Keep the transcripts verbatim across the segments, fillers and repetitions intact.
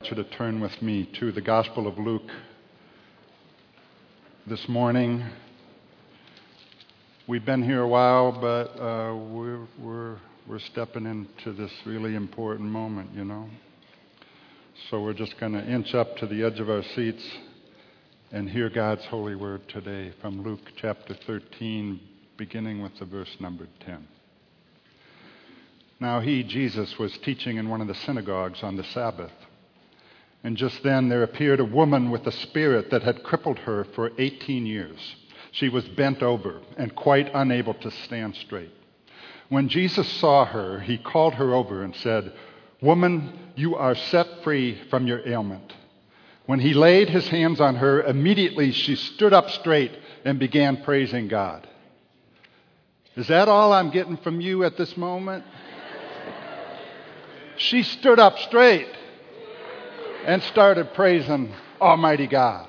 I want you to turn with me to the Gospel of Luke this morning. We've been here a while, but uh, we're, we're, we're stepping into this really important moment, you know. So we're just going to inch up to the edge of our seats and hear God's holy word today from Luke chapter thirteen, beginning with the verse number ten. Now he, Jesus, was teaching in one of the synagogues on the Sabbath. And just then there appeared a woman with a spirit that had crippled her for eighteen years. She was bent over and quite unable to stand straight. When Jesus saw her, he called her over and said, "Woman, you are set free from your ailment." When he laid his hands on her, immediately she stood up straight and began praising God. Is that all I'm getting from you at this moment? She stood up straight and started praising Almighty God.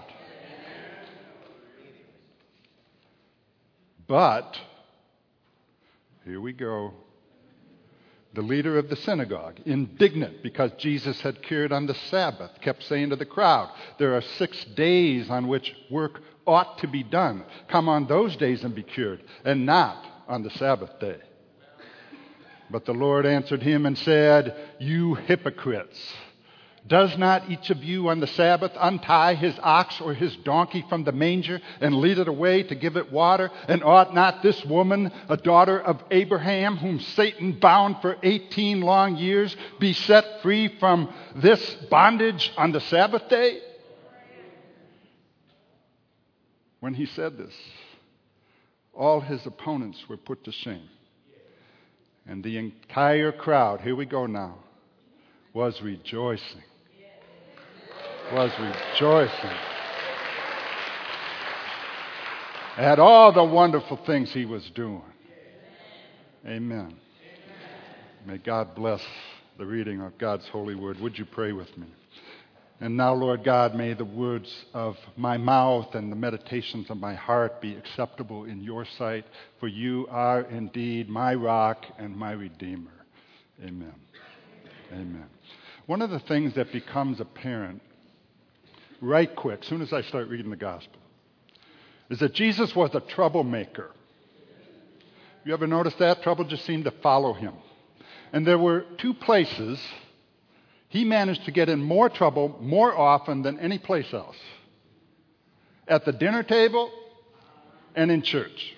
But, here we go, the leader of the synagogue, indignant because Jesus had cured on the Sabbath, kept saying to the crowd, there are six days on which work ought to be done. Come on those days and be cured, and not on the Sabbath day. But the Lord answered him and said, "You hypocrites! Does not each of you on the Sabbath untie his ox or his donkey from the manger and lead it away to give it water? And ought not this woman, a daughter of Abraham, whom Satan bound for eighteen long years, be set free from this bondage on the Sabbath day?" When he said this, all his opponents were put to shame. And the entire crowd, here we go now, was rejoicing. Was rejoicing at all the wonderful things he was doing. Amen. May God bless the reading of God's holy word. Would you pray with me? And now, Lord God, may the words of my mouth and the meditations of my heart be acceptable in your sight, for you are indeed my rock and my redeemer. Amen. Amen. One of the things that becomes apparent right quick, as soon as I start reading the gospel, is that Jesus was a troublemaker. You ever notice that? Trouble just seemed to follow him. And there were two places he managed to get in more trouble more often than any place else. At the dinner table and in church.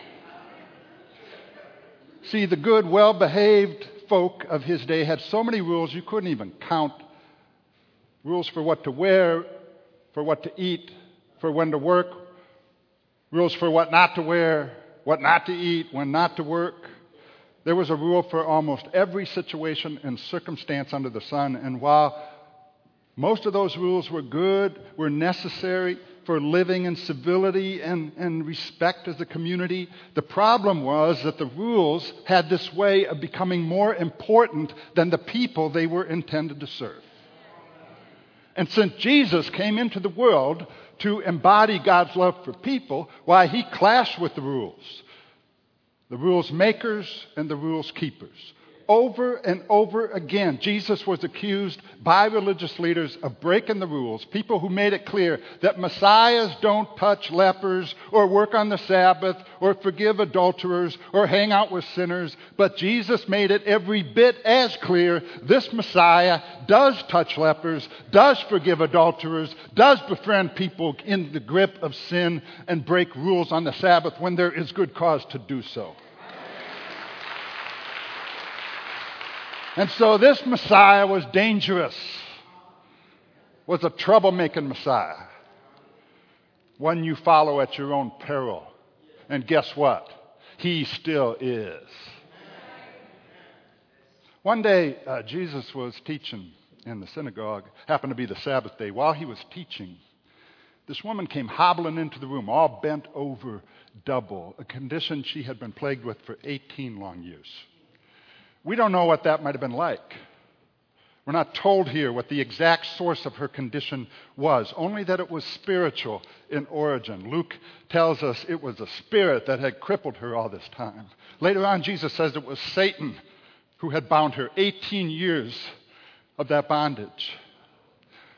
See, the good, well-behaved folk of his day had so many rules you couldn't even count. Rules for what to wear, for what to eat, for when to work. Rules for what not to wear, what not to eat, when not to work. There was a rule for almost every situation and circumstance under the sun. And while most of those rules were good, were necessary for living in civility and, and respect as a community, the problem was that the rules had this way of becoming more important than the people they were intended to serve. And since Jesus came into the world to embody God's love for people, why, he clashed with the rules. The rules makers and the rules keepers. Over and over again, Jesus was accused by religious leaders of breaking the rules, people who made it clear that messiahs don't touch lepers or work on the Sabbath or forgive adulterers or hang out with sinners. But Jesus made it every bit as clear this Messiah does touch lepers, does forgive adulterers, does befriend people in the grip of sin and break rules on the Sabbath when there is good cause to do so. And so this Messiah was dangerous, was a troublemaking Messiah, one you follow at your own peril. And guess what? He still is. One day, uh, Jesus was teaching in the synagogue, happened to be the Sabbath day. While he was teaching, this woman came hobbling into the room, all bent over double, a condition she had been plagued with for eighteen long years. We don't know what that might have been like. We're not told here what the exact source of her condition was, only that it was spiritual in origin. Luke tells us it was a spirit that had crippled her all this time. Later on, Jesus says it was Satan who had bound her eighteen years of that bondage.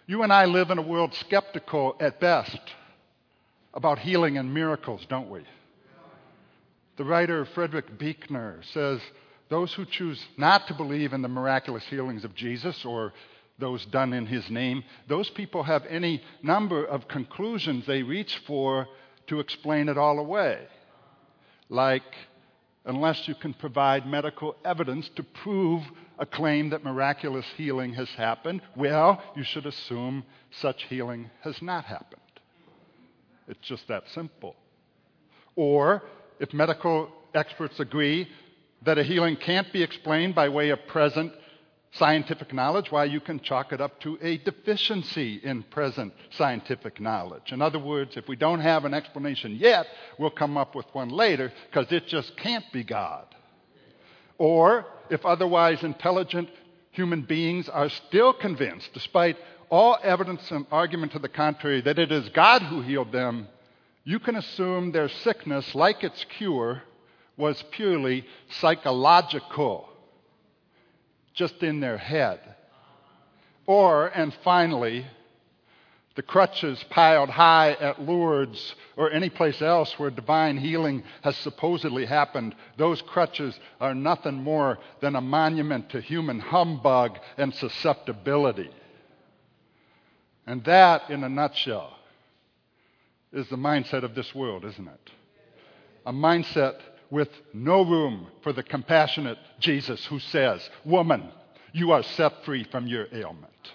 You and I live in a world skeptical at best about healing and miracles, don't we? The writer Frederick Buechner says, those who choose not to believe in the miraculous healings of Jesus or those done in his name, those people have any number of conclusions they reach for to explain it all away. Like, unless you can provide medical evidence to prove a claim that miraculous healing has happened, well, you should assume such healing has not happened. It's just that simple. Or, if medical experts agree that a healing can't be explained by way of present scientific knowledge, why, you can chalk it up to a deficiency in present scientific knowledge. In other words, if we don't have an explanation yet, we'll come up with one later because it just can't be God. Or, if otherwise intelligent human beings are still convinced, despite all evidence and argument to the contrary, that it is God who healed them, you can assume their sickness, like its cure, was purely psychological, just in their head. Or, and finally, the crutches piled high at Lourdes or any place else where divine healing has supposedly happened, those crutches are nothing more than a monument to human humbug and susceptibility. And that, in a nutshell, is the mindset of this world, isn't it? A mindset with no room for the compassionate Jesus who says, "Woman, you are set free from your ailment."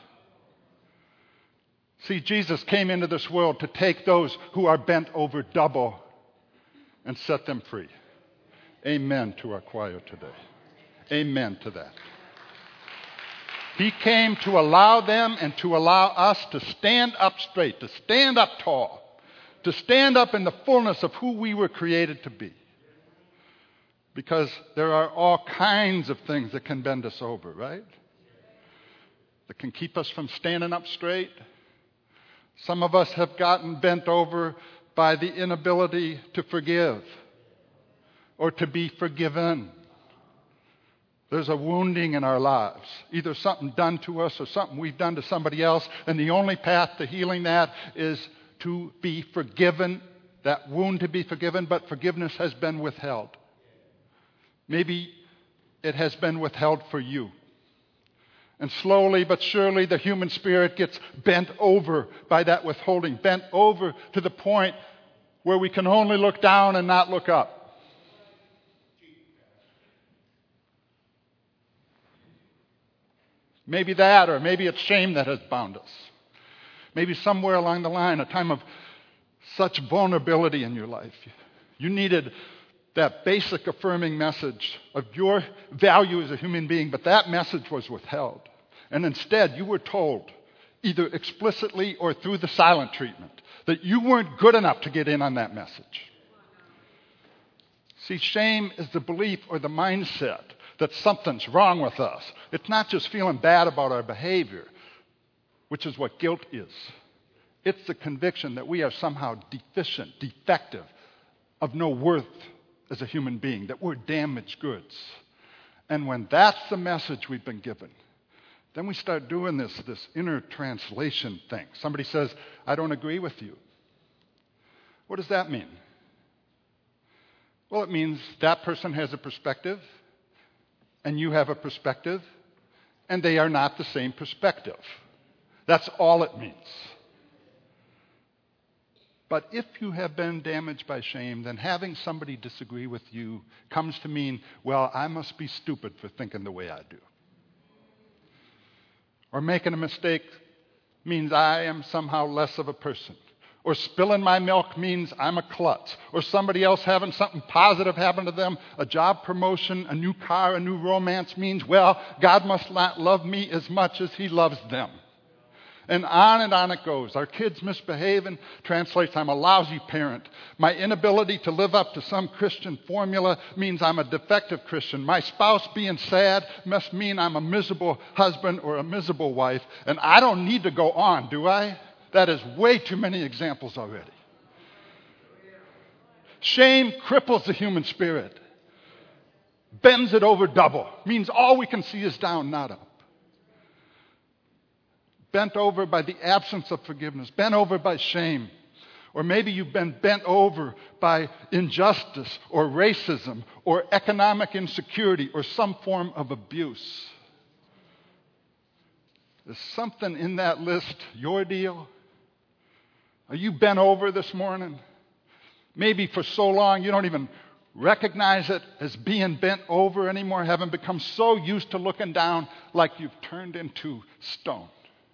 See, Jesus came into this world to take those who are bent over double and set them free. Amen to our choir today. Amen to that. He came to allow them and to allow us to stand up straight, to stand up tall, to stand up in the fullness of who we were created to be. Because there are all kinds of things that can bend us over, right? That can keep us from standing up straight. Some of us have gotten bent over by the inability to forgive or to be forgiven. There's a wounding in our lives, either something done to us or something we've done to somebody else, and the only path to healing that is to be forgiven, that wound to be forgiven, but forgiveness has been withheld. Maybe it has been withheld for you. And slowly but surely the human spirit gets bent over by that withholding, bent over to the point where we can only look down and not look up. Maybe that, or maybe it's shame that has bound us. Maybe somewhere along the line, a time of such vulnerability in your life, you needed that basic affirming message of your value as a human being, but that message was withheld. And instead, you were told, either explicitly or through the silent treatment, that you weren't good enough to get in on that message. See, shame is the belief or the mindset that something's wrong with us. It's not just feeling bad about our behavior, which is what guilt is. It's the conviction that we are somehow deficient, defective, of no worth as a human being, that we're damaged goods. And when that's the message we've been given, then we start doing this, this inner translation thing. Somebody says, "I don't agree with you." What does that mean? Well, it means that person has a perspective, and you have a perspective, and they are not the same perspective. That's all it means. But if you have been damaged by shame, then having somebody disagree with you comes to mean, well, I must be stupid for thinking the way I do. Or making a mistake means I am somehow less of a person. Or spilling my milk means I'm a klutz. Or somebody else having something positive happen to them, a job promotion, a new car, a new romance means, well, God must not love me as much as he loves them. And on and on it goes. Our kids misbehaving translates, I'm a lousy parent. My inability to live up to some Christian formula means I'm a defective Christian. My spouse being sad must mean I'm a miserable husband or a miserable wife. And I don't need to go on, do I? That is way too many examples already. Shame cripples the human spirit. Bends it over double. Means all we can see is down, not up. bent over by the absence of forgiveness, bent over by shame. Or maybe you've been bent over by injustice or racism or economic insecurity or some form of abuse. Is something in that list your deal? Are you bent over this morning? Maybe for so long you don't even recognize it as being bent over anymore, having become so used to looking down like you've turned into stone.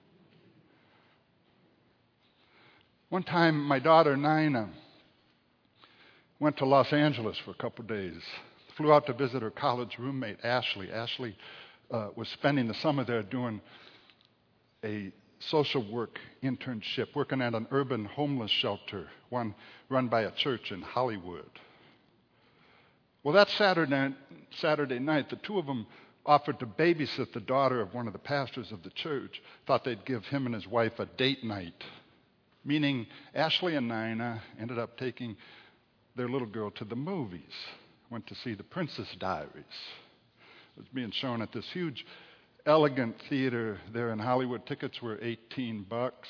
One time, my daughter, Nina, went to Los Angeles for a couple days. Flew out to visit her college roommate, Ashley. Ashley uh, was spending the summer there doing a social work internship, working at an urban homeless shelter, one run by a church in Hollywood. Well, that Saturday, Saturday night, the two of them offered to babysit the daughter of one of the pastors of the church. Thought they'd give him and his wife a date night. Meaning Ashley and Nina ended up taking their little girl to the movies. Went to see The Princess Diaries. It was being shown at this huge, elegant theater there in Hollywood. Tickets were eighteen bucks.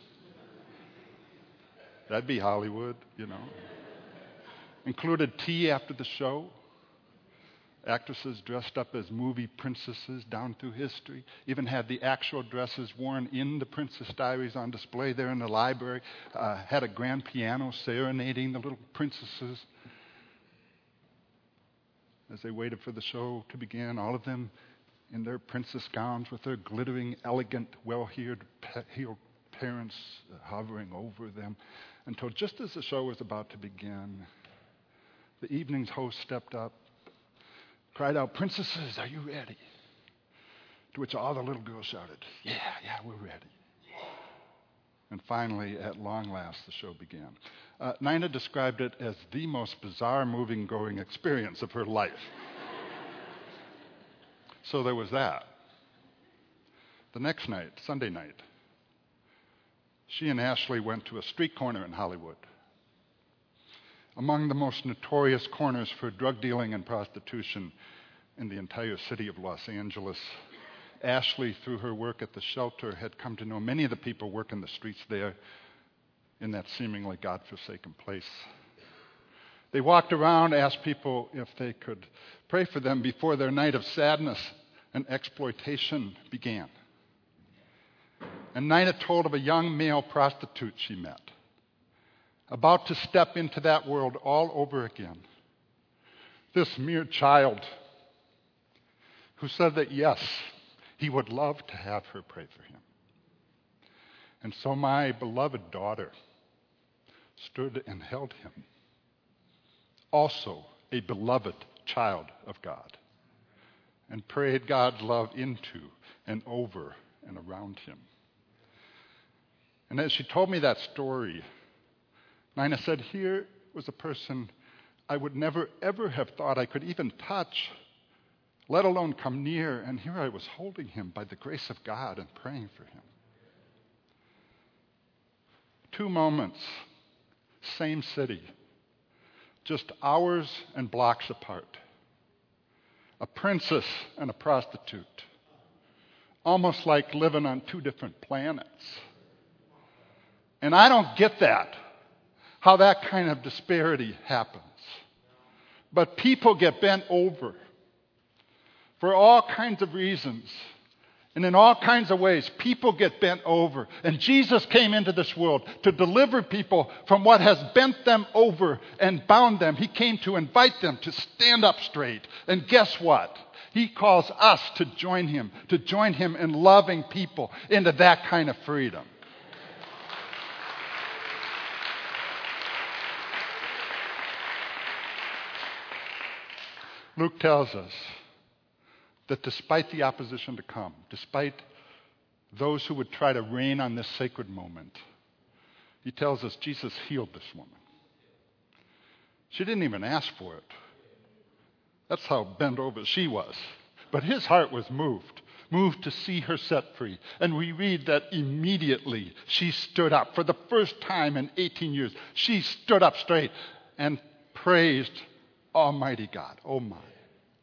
That'd be Hollywood, you know. Included tea after the show. Actresses dressed up as movie princesses down through history. Even had the actual dresses worn in The Princess Diaries on display there in the library. Uh, had a grand piano serenading the little princesses. As they waited for the show to begin, all of them in their princess gowns with their glittering, elegant, well-heeled parents hovering over them. Until just as the show was about to begin, the evening's host stepped up, cried out, "Princesses, are you ready?" To which all the little girls shouted, "Yeah, yeah, we're ready." And finally, at long last, the show began. Uh, Nina described it as the most bizarre moving-going experience of her life. So there was that. The next night, Sunday night, she and Ashley went to a street corner in Hollywood. Among the most notorious corners for drug dealing and prostitution in the entire city of Los Angeles. Ashley, through her work at the shelter, had come to know many of the people working the streets there in that seemingly godforsaken place. They walked around, asked people if they could pray for them before their night of sadness and exploitation began. And Nina told of a young male prostitute she met, about to step into that world all over again. This mere child who said that, yes, he would love to have her pray for him. And so my beloved daughter stood and held him, also a beloved child of God, and prayed God's love into and over and around him. And as she told me that story, Nina said, here was a person I would never, ever have thought I could even touch, let alone come near, and here I was holding him by the grace of God and praying for him. Two moments, same city, just hours and blocks apart. A princess and a prostitute, almost like living on two different planets. And I don't get that, how that kind of disparity happens. But people get bent over for all kinds of reasons. And in all kinds of ways, people get bent over. And Jesus came into this world to deliver people from what has bent them over and bound them. He came to invite them to stand up straight. And guess what? He calls us to join him, to join him in loving people into that kind of freedom. Luke tells us that despite the opposition to come, despite those who would try to reign on this sacred moment, he tells us Jesus healed this woman. She didn't even ask for it. That's how bent over she was. But his heart was moved, moved to see her set free. And we read that immediately she stood up. For the first time in eighteen years, she stood up straight and praised Almighty God. Oh my.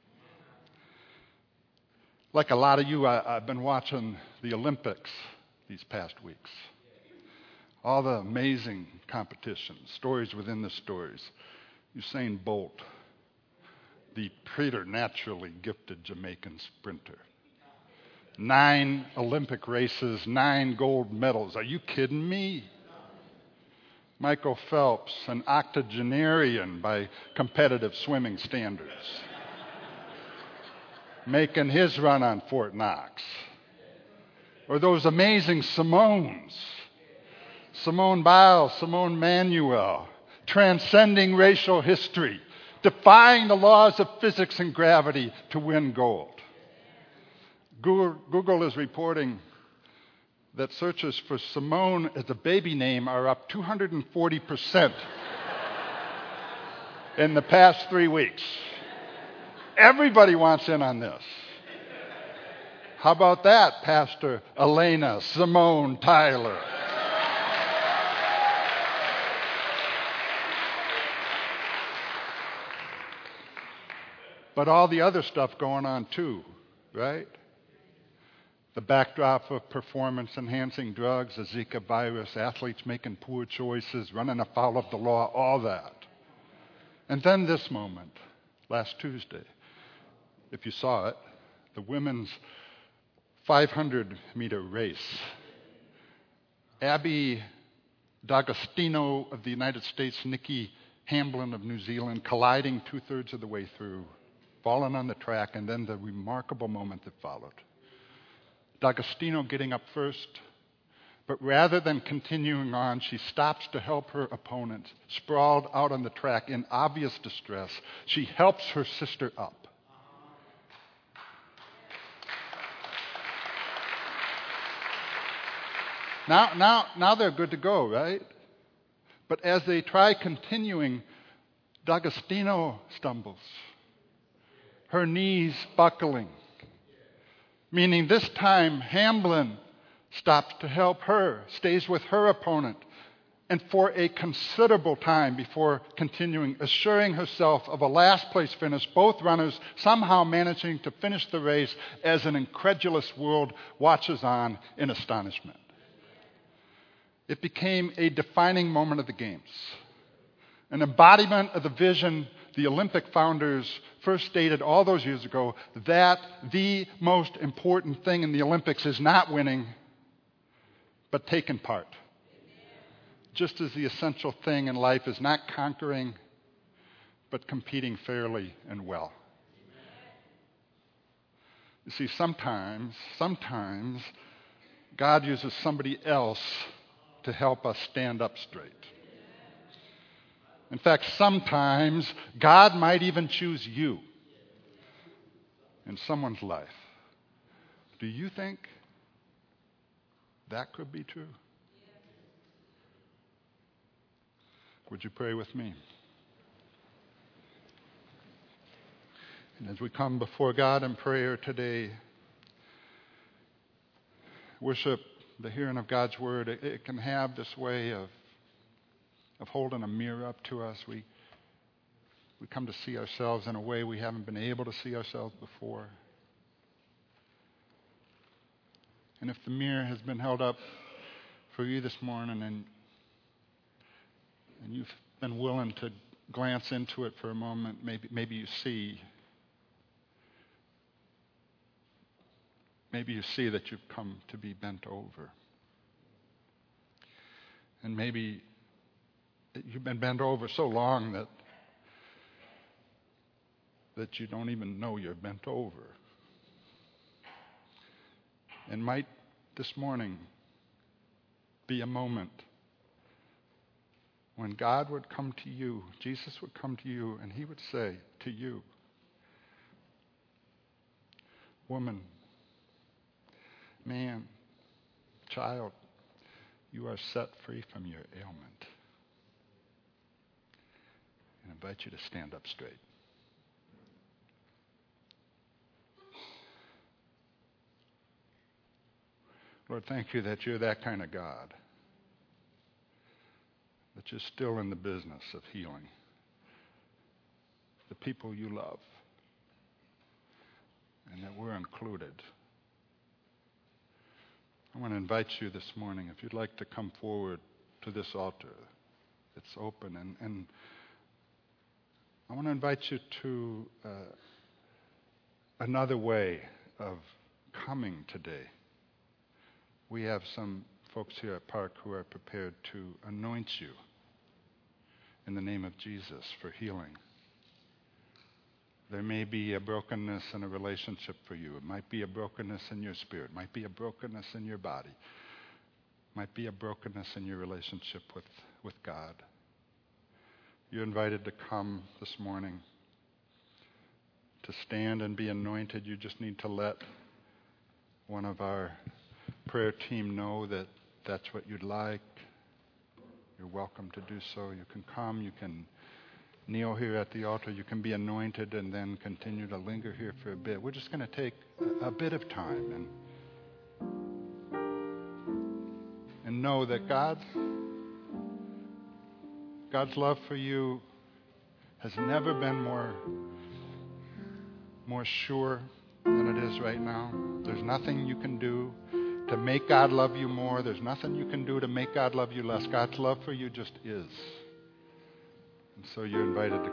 Like a lot of you, I, I've been watching the Olympics, these past weeks. All the amazing competitions, stories within the stories. Usain Bolt, the preternaturally gifted Jamaican sprinter. Nine Olympic races, nine gold medals. Are you kidding me? Michael Phelps, an octogenarian by competitive swimming standards, making his run on Fort Knox. Or those amazing Simones. Simone Biles, Simone Manuel, transcending racial history, defying the laws of physics and gravity to win gold. Google, Google is reporting that searches for Simone as a baby name are up two hundred forty percent in the past three weeks. Everybody wants in on this. How about that, Pastor Elena Simone Tyler? But all the other stuff going on too, right? The backdrop of performance-enhancing drugs, the Zika virus, athletes making poor choices, running afoul of the law, all that. And then this moment, last Tuesday, if you saw it, the women's five hundred meter race. Abby D'Agostino of the United States, Nikki Hamblin of New Zealand, colliding two-thirds of the way through, falling on the track, and then the remarkable moment that followed. D'Agostino getting up first, but rather than continuing on, she stops to help her opponent, sprawled out on the track in obvious distress. She helps her sister up. Now, now, now they're good to go, right? But as they try continuing, D'Agostino stumbles, her knees buckling, meaning this time Hamblin stops to help her, stays with her opponent, and for a considerable time before continuing, assuring herself of a last place finish, both runners somehow managing to finish the race as an incredulous world watches on in astonishment. It became a defining moment of the Games, an embodiment of the vision the Olympic founders first stated all those years ago, that the most important thing in the Olympics is not winning, but taking part. Just as the essential thing in life is not conquering, but competing fairly and well. You see, sometimes, sometimes God uses somebody else to help us stand up straight. In fact, sometimes God might even choose you in someone's life. Do you think that could be true? Would you pray with me? And as we come before God in prayer today, worship, the hearing of God's word, it, it can have this way of of holding a mirror up to us. We, we come to see ourselves in a way we haven't been able to see ourselves before. And if the mirror has been held up for you this morning and, and you've been willing to glance into it for a moment, maybe, maybe you see, maybe you see that you've come to be bent over. And maybe you've been bent over so long that that you don't even know you're bent over. And might this morning be a moment when God would come to you, Jesus would come to you, and he would say to you, woman, man, child, you are set free from your ailment. And invite you to stand up straight. Lord, thank you that you're that kind of God, that you're still in the business of healing the people you love, and that we're included. I want to invite you this morning, if you'd like to come forward to this altar. It's open. And, and I want to invite you to uh, another way of coming today. We have some folks here at Park who are prepared to anoint you in the name of Jesus for healing. There may be a brokenness in a relationship for you. It might be a brokenness in your spirit. It might be a brokenness in your body. It might be a brokenness in your relationship with, with God. You're invited to come this morning to stand and be anointed. You just need to let one of our prayer team know that that's what you'd like. You're welcome to do so. You can come. You can kneel here at the altar. You can be anointed and then continue to linger here for a bit. We're just going to take a, a bit of time and and know that God, God's love for you has never been more, more sure than it is right now. There's nothing you can do to make God love you more. There's nothing you can do to make God love you less. God's love for you just is. And so you're invited to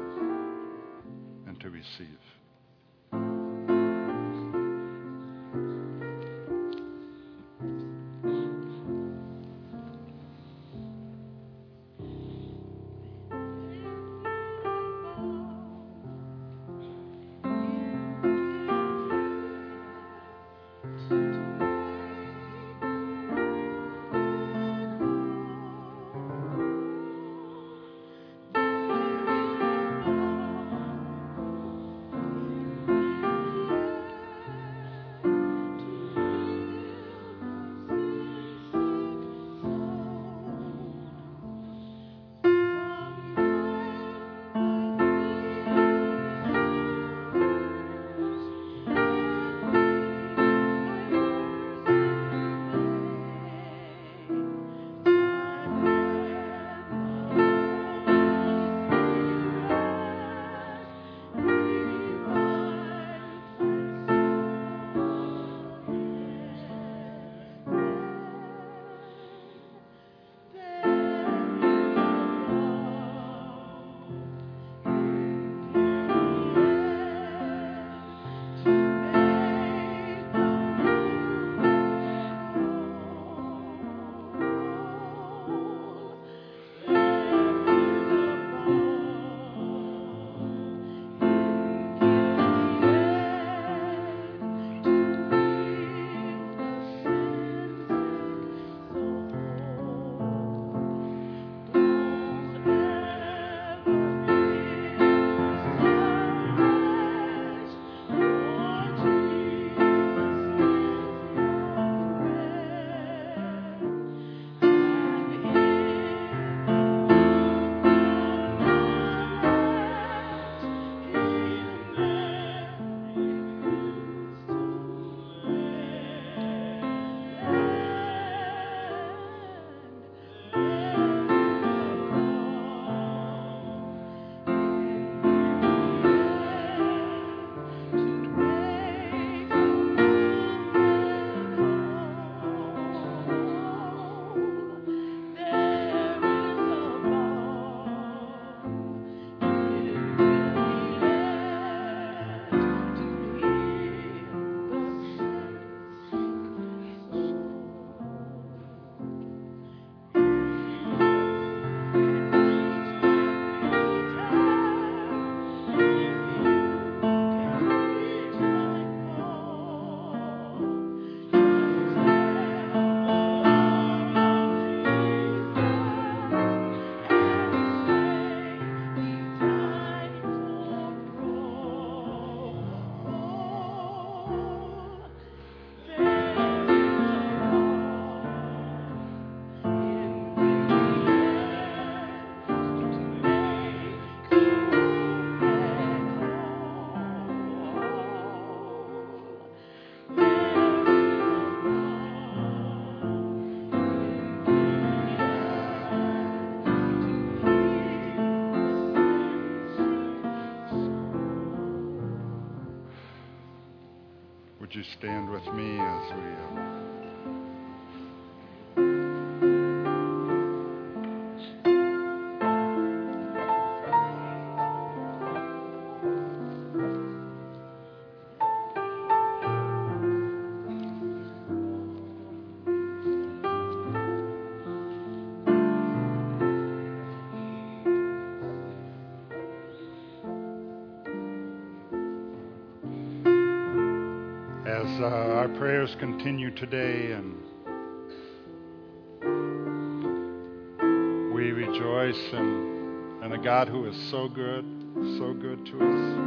come and to receive. Would you stand with me as we uh, prayers continue today, and we rejoice in, in a God who is so good, so good to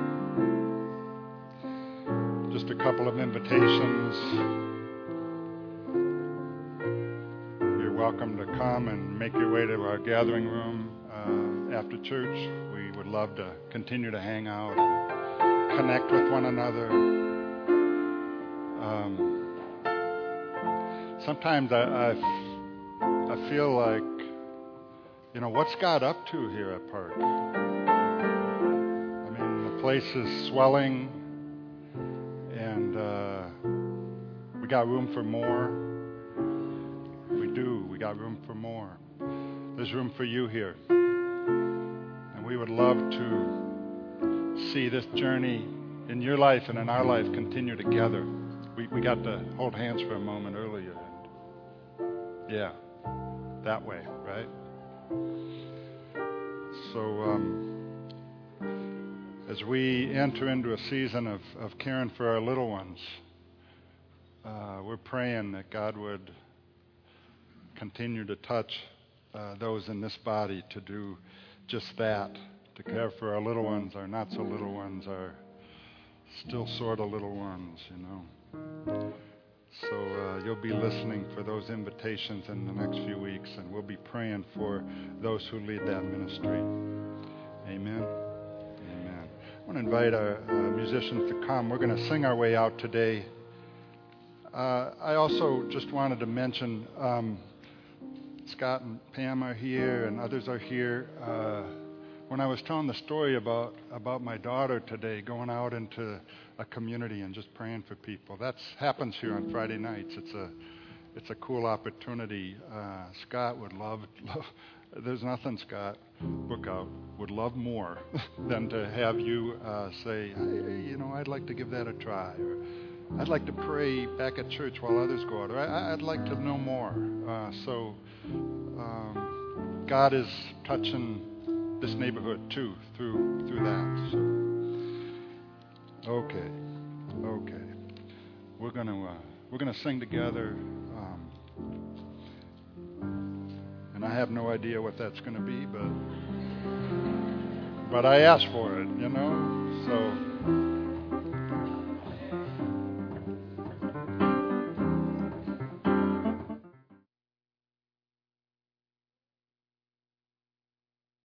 us. Just a couple of invitations. You're welcome to come and make your way to our gathering room uh, after church. We would love to continue to hang out and connect with one another. Um, sometimes I, I, I feel like, you know, what's God up to here at Park? I mean, the place is swelling, and uh, we got room for more. We do. We got room for more. There's room for you here. And we would love to see this journey in your life and in our life continue together. We, we got to hold hands for a moment earlier. Yeah, that way, right? So um, as we enter into a season of, of caring for our little ones, uh, we're praying that God would continue to touch uh, those in this body to do just that, to care for our little ones, our not so little ones, our still sort of little ones, you know. So uh, you'll be listening for those invitations in the next few weeks, and we'll be praying for those who lead that ministry. Amen. Amen. I want to invite our uh, musicians to come. We're going to sing our way out today. Uh, I also just wanted to mention um, Scott and Pam are here, and others are here. Uh, when I was telling the story about, about my daughter today, going out into a community and just praying for people, that happens here on Friday nights. It's a it's a cool opportunity. Uh, Scott would love, love, there's nothing Scott Bookout would love more than to have you uh, say, hey, you know, I'd like to give that a try, or I'd like to pray back at church while others go out, or I, I'd like to know more. Uh, so um, God is touching this neighborhood too through through that. So okay, okay, we're gonna uh, we're gonna sing together, um, and I have no idea what that's gonna be, but but I asked for it, you know. So.